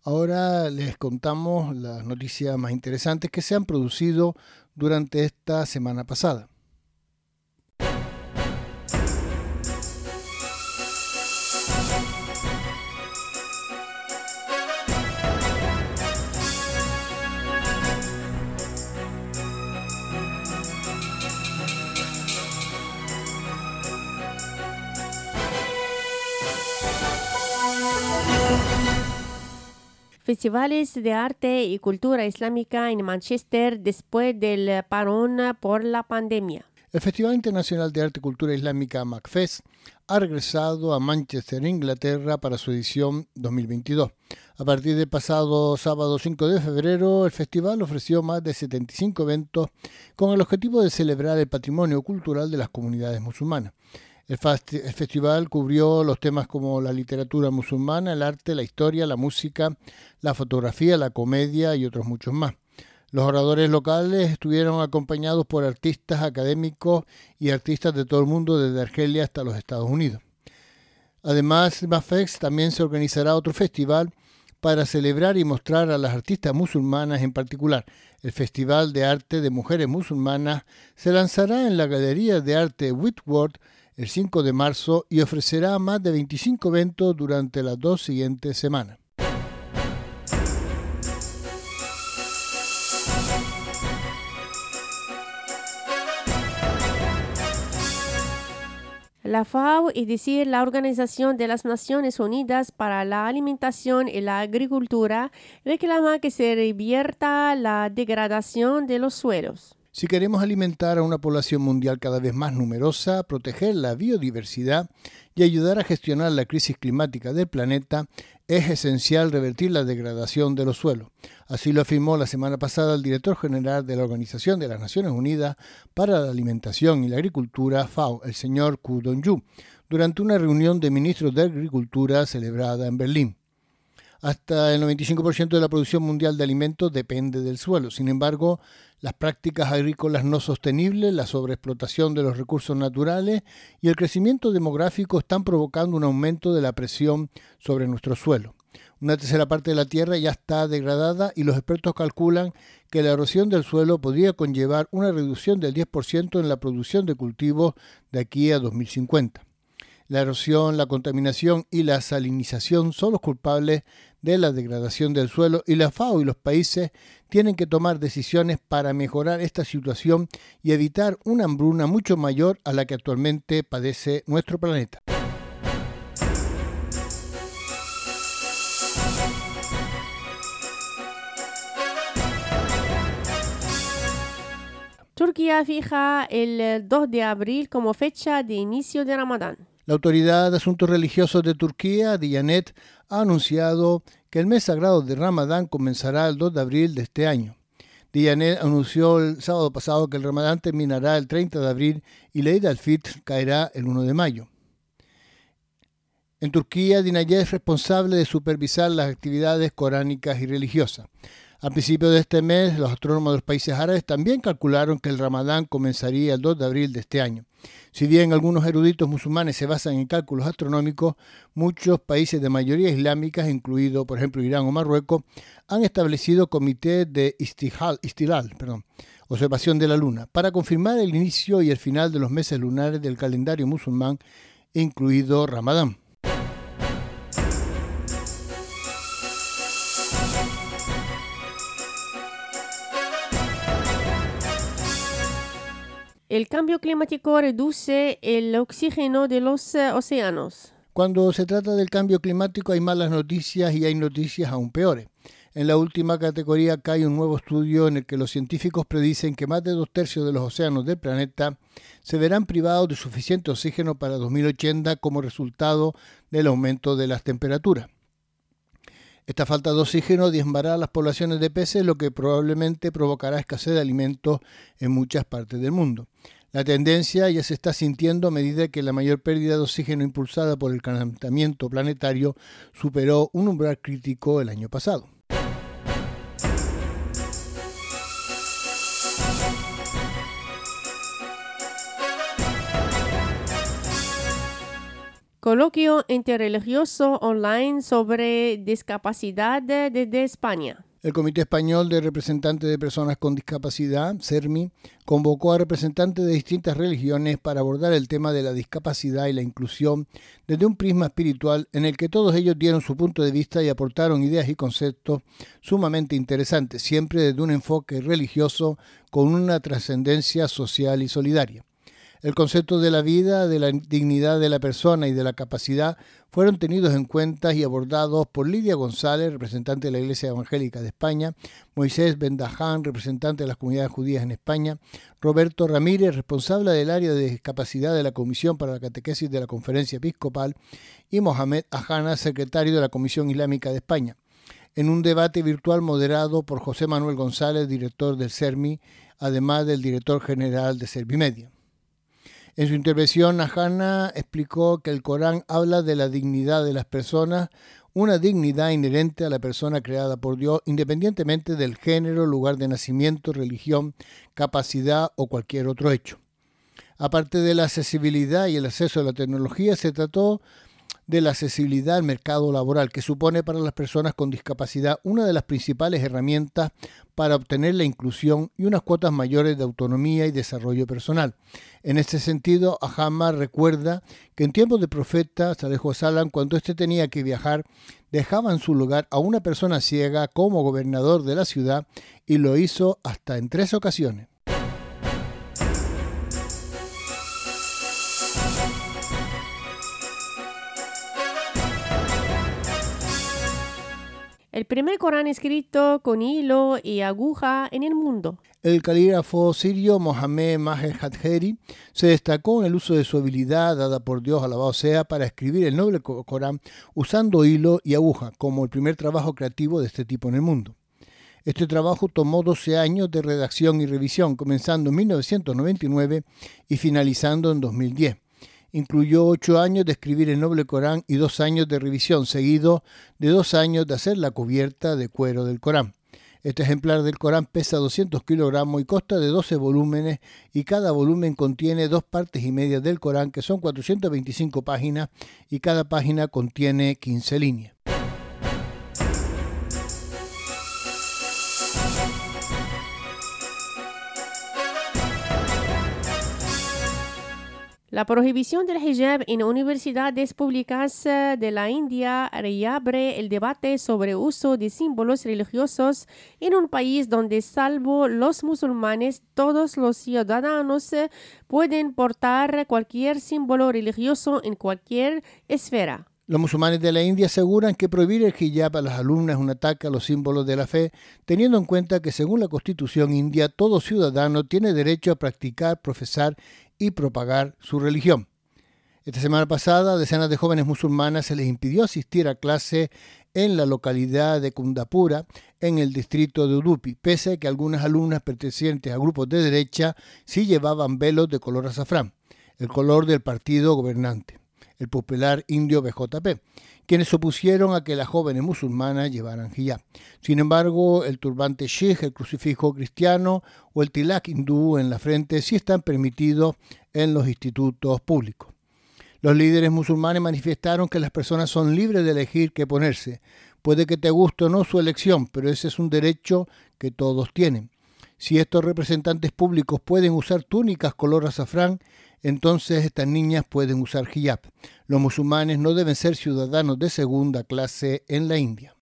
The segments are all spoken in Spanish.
Ahora les contamos las noticias más interesantes que se han producido durante esta semana pasada. Festivales de arte y cultura islámica en Manchester después del parón por la pandemia. El Festival Internacional de Arte y Cultura Islámica MACFest ha regresado a Manchester, Inglaterra, para su edición 2022. A partir del pasado sábado 5 de febrero, el festival ofreció más de 75 eventos con el objetivo de celebrar el patrimonio cultural de las comunidades musulmanas. El festival cubrió los temas como la literatura musulmana, el arte, la historia, la música, la fotografía, la comedia y otros muchos más. Los oradores locales estuvieron acompañados por artistas, académicos y artistas de todo el mundo, desde Argelia hasta los Estados Unidos. Además, en MACFest también se organizará otro festival para celebrar y mostrar a las artistas musulmanas en particular. El Festival de Arte de Mujeres Musulmanas se lanzará en la Galería de Arte Whitworth el 5 de marzo y ofrecerá más de 25 eventos durante las 2 siguientes semanas. La FAO, es decir, la Organización de las Naciones Unidas para la Alimentación y la Agricultura, reclama que se revierta la degradación de los suelos. Si queremos alimentar a una población mundial cada vez más numerosa, proteger la biodiversidad y ayudar a gestionar la crisis climática del planeta, es esencial revertir la degradación de los suelos. Así lo afirmó la semana pasada el director general de la Organización de las Naciones Unidas para la Alimentación y la Agricultura, FAO, el señor Ku Dong-yu, durante una reunión de ministros de Agricultura celebrada en Berlín. Hasta el 95% de la producción mundial de alimentos depende del suelo. Sin embargo, las prácticas agrícolas no sostenibles, la sobreexplotación de los recursos naturales y el crecimiento demográfico están provocando un aumento de la presión sobre nuestro suelo. Una tercera parte de la tierra ya está degradada y los expertos calculan que la erosión del suelo podría conllevar una reducción del 10% en la producción de cultivos de aquí a 2050. La erosión, la contaminación y la salinización son los culpables de la degradación del suelo y la FAO y los países tienen que tomar decisiones para mejorar esta situación y evitar una hambruna mucho mayor a la que actualmente padece nuestro planeta. Turquía fija el 2 de abril como fecha de inicio de Ramadán. La Autoridad de Asuntos Religiosos de Turquía, Diyanet, ha anunciado que el mes sagrado de Ramadán comenzará el 2 de abril de este año. Diyanet anunció el sábado pasado que el Ramadán terminará el 30 de abril y la Eid al-Fitr caerá el 1 de mayo. En Turquía, Diyanet es responsable de supervisar las actividades coránicas y religiosas. Al principio de este mes, los astrónomos de los países árabes también calcularon que el Ramadán comenzaría el 2 de abril de este año. Si bien algunos eruditos musulmanes se basan en cálculos astronómicos, muchos países de mayoría islámica, incluido por ejemplo Irán o Marruecos, han establecido comités de observación de la luna, para confirmar el inicio y el final de los meses lunares del calendario musulmán, incluido Ramadán. El cambio climático reduce el oxígeno de los océanos. Cuando se trata del cambio climático hay malas noticias y hay noticias aún peores. En la última categoría cae un nuevo estudio en el que los científicos predicen que más de 2/3 de los océanos del planeta se verán privados de suficiente oxígeno para 2080 como resultado del aumento de las temperaturas. Esta falta de oxígeno diezmará a las poblaciones de peces, lo que probablemente provocará escasez de alimentos en muchas partes del mundo. La tendencia ya se está sintiendo a medida que la mayor pérdida de oxígeno impulsada por el calentamiento planetario superó un umbral crítico el año pasado. Coloquio interreligioso online sobre discapacidad desde España. El Comité Español de Representantes de Personas con Discapacidad, CERMI, convocó a representantes de distintas religiones para abordar el tema de la discapacidad y la inclusión desde un prisma espiritual en el que todos ellos dieron su punto de vista y aportaron ideas y conceptos sumamente interesantes, siempre desde un enfoque religioso con una trascendencia social y solidaria. El concepto de la vida, de la dignidad de la persona y de la capacidad fueron tenidos en cuenta y abordados por Lidia González, representante de la Iglesia Evangélica de España, Moisés Bendaján, representante de las comunidades judías en España, Roberto Ramírez, responsable del área de discapacidad de la Comisión para la Catequesis de la Conferencia Episcopal, y Mohamed Ajana, secretario de la Comisión Islámica de España, en un debate virtual moderado por José Manuel González, director del CERMI, además del director general de Servimedia. En su intervención, Ajana explicó que el Corán habla de la dignidad de las personas, una dignidad inherente a la persona creada por Dios, independientemente del género, lugar de nacimiento, religión, capacidad o cualquier otro hecho. Aparte de la accesibilidad y el acceso a la tecnología, se trató de la accesibilidad al mercado laboral, que supone para las personas con discapacidad una de las principales herramientas para obtener la inclusión y unas cuotas mayores de autonomía y desarrollo personal. En este sentido, Ajama recuerda que en tiempos de profeta Salejo Salam, cuando éste tenía que viajar, dejaba en su lugar a una persona ciega como gobernador de la ciudad y lo hizo hasta en 3 ocasiones. El primer Corán escrito con hilo y aguja en el mundo. El calígrafo sirio Mohammed Maher Hadjeri se destacó en el uso de su habilidad, dada por Dios, alabado sea, para escribir el noble Corán usando hilo y aguja, como el primer trabajo creativo de este tipo en el mundo. Este trabajo tomó 12 años de redacción y revisión, comenzando en 1999 y finalizando en 2010. Incluyó 8 años de escribir el noble Corán y 2 años de revisión, seguido de 2 años de hacer la cubierta de cuero del Corán. Este ejemplar del Corán pesa 200 kilogramos y consta de 12 volúmenes, y cada volumen contiene 2 partes y medias del Corán, que son 425 páginas, y cada página contiene 15 líneas. La prohibición del hijab en universidades públicas de la India reabre el debate sobre uso de símbolos religiosos en un país donde, salvo los musulmanes, todos los ciudadanos pueden portar cualquier símbolo religioso en cualquier esfera. Los musulmanes de la India aseguran que prohibir el hijab a las alumnas es un ataque a los símbolos de la fe, teniendo en cuenta que según la Constitución india, todo ciudadano tiene derecho a practicar, profesar y propagar su religión. Esta semana pasada, decenas de jóvenes musulmanas se les impidió asistir a clase en la localidad de Kundapura, en el distrito de Udupi, pese a que algunas alumnas pertenecientes a grupos de derecha sí llevaban velos de color azafrán, el color del partido gobernante, el popular indio BJP, quienes se opusieron a que las jóvenes musulmanas llevaran hijab. Sin embargo, el turbante sikh, el crucifijo cristiano o el tilak hindú en la frente sí están permitidos en los institutos públicos. Los líderes musulmanes manifestaron que las personas son libres de elegir qué ponerse. Puede que te guste o no su elección, pero ese es un derecho que todos tienen. Si estos representantes públicos pueden usar túnicas color azafrán, entonces estas niñas pueden usar hijab. Los musulmanes no deben ser ciudadanos de segunda clase en la India.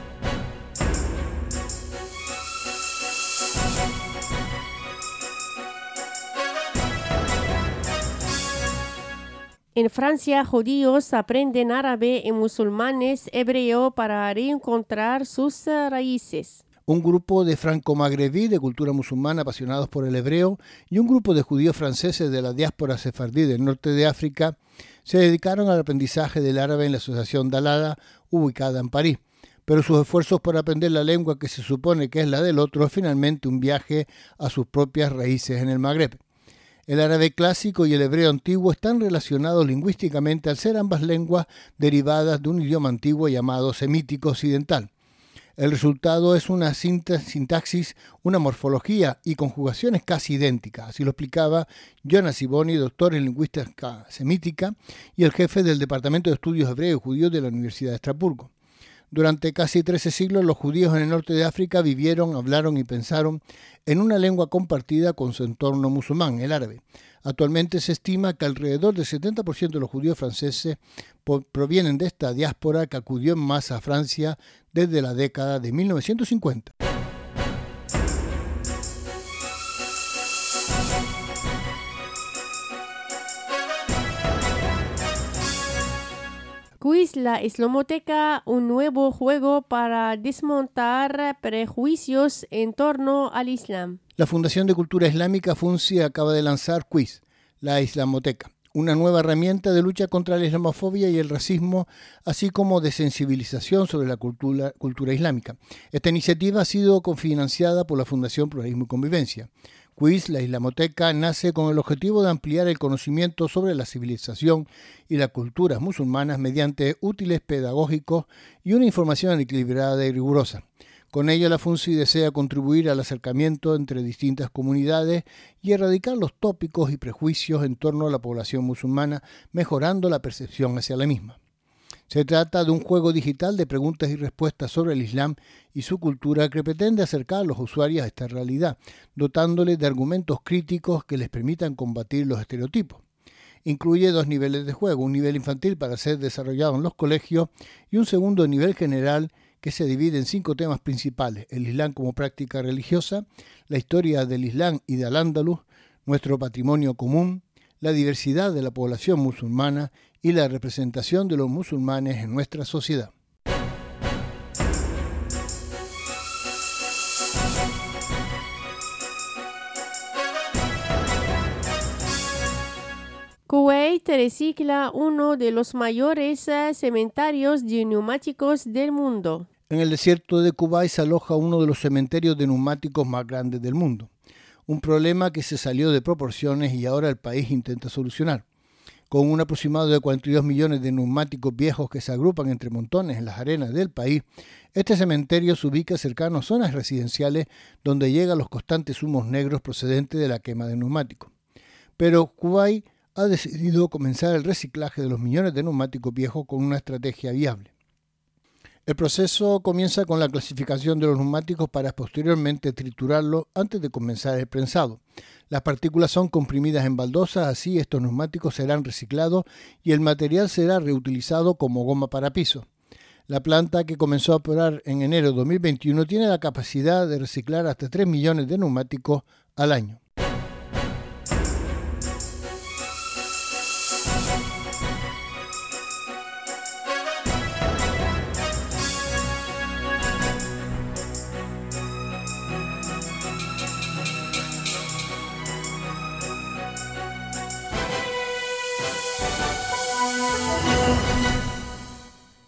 En Francia, judíos aprenden árabe y musulmanes hebreo para reencontrar sus raíces. Un grupo de franco-magrebí de cultura musulmana apasionados por el hebreo y un grupo de judíos franceses de la diáspora sefardí del norte de África se dedicaron al aprendizaje del árabe en la Asociación Dalada, ubicada en París. Pero sus esfuerzos por aprender la lengua que se supone que es la del otro es finalmente un viaje a sus propias raíces en el Magreb. El árabe clásico y el hebreo antiguo están relacionados lingüísticamente al ser ambas lenguas derivadas de un idioma antiguo llamado semítico occidental. El resultado es una sintaxis, una morfología y conjugaciones casi idénticas. Así lo explicaba Jonas Siboni, doctor en lingüística semítica y el jefe del Departamento de Estudios Hebreos y Judíos de la Universidad de Estrasburgo. Durante casi 13 siglos, los judíos en el norte de África vivieron, hablaron y pensaron en una lengua compartida con su entorno musulmán, el árabe. Actualmente se estima que alrededor del 70% de los judíos franceses provienen de esta diáspora que acudió en masa a Francia desde la década de 1950. Quiz la Islamoteca, un nuevo juego para desmontar prejuicios en torno al Islam. La Fundación de Cultura Islámica FUNCI acaba de lanzar Quiz, la Islamoteca, una nueva herramienta de lucha contra la islamofobia y el racismo, así como de sensibilización sobre la cultura islámica. Esta iniciativa ha sido cofinanciada por la Fundación Pluralismo y Convivencia. Quiz, la Islamoteca, nace con el objetivo de ampliar el conocimiento sobre la civilización y las culturas musulmanas mediante útiles pedagógicos y una información equilibrada y rigurosa. Con ello, la FUNCI desea contribuir al acercamiento entre distintas comunidades y erradicar los tópicos y prejuicios en torno a la población musulmana, mejorando la percepción hacia la misma. Se trata de un juego digital de preguntas y respuestas sobre el Islam y su cultura que pretende acercar a los usuarios a esta realidad, dotándoles de argumentos críticos que les permitan combatir los estereotipos. Incluye 2 niveles de juego, un nivel infantil para ser desarrollado en los colegios y un segundo nivel general que se divide en 5 temas principales: el Islam como práctica religiosa, la historia del Islam y de Al-Ándalus, nuestro patrimonio común, la diversidad de la población musulmana y la representación de los musulmanes en nuestra sociedad. Kuwait recicla uno de los mayores cementerios de neumáticos del mundo. En el desierto de Kuwait se aloja uno de los cementerios de neumáticos más grandes del mundo. Un problema que se salió de proporciones y ahora el país intenta solucionar. Con un aproximado de 42 millones de neumáticos viejos que se agrupan entre montones en las arenas del país, este cementerio se ubica cercano a zonas residenciales donde llegan los constantes humos negros procedentes de la quema de neumáticos. Pero Kuwait ha decidido comenzar el reciclaje de los millones de neumáticos viejos con una estrategia viable. El proceso comienza con la clasificación de los neumáticos para posteriormente triturarlos antes de comenzar el prensado. Las partículas son comprimidas en baldosas, así estos neumáticos serán reciclados y el material será reutilizado como goma para piso. La planta, que comenzó a operar en enero de 2021, tiene la capacidad de reciclar hasta 3 millones de neumáticos al año.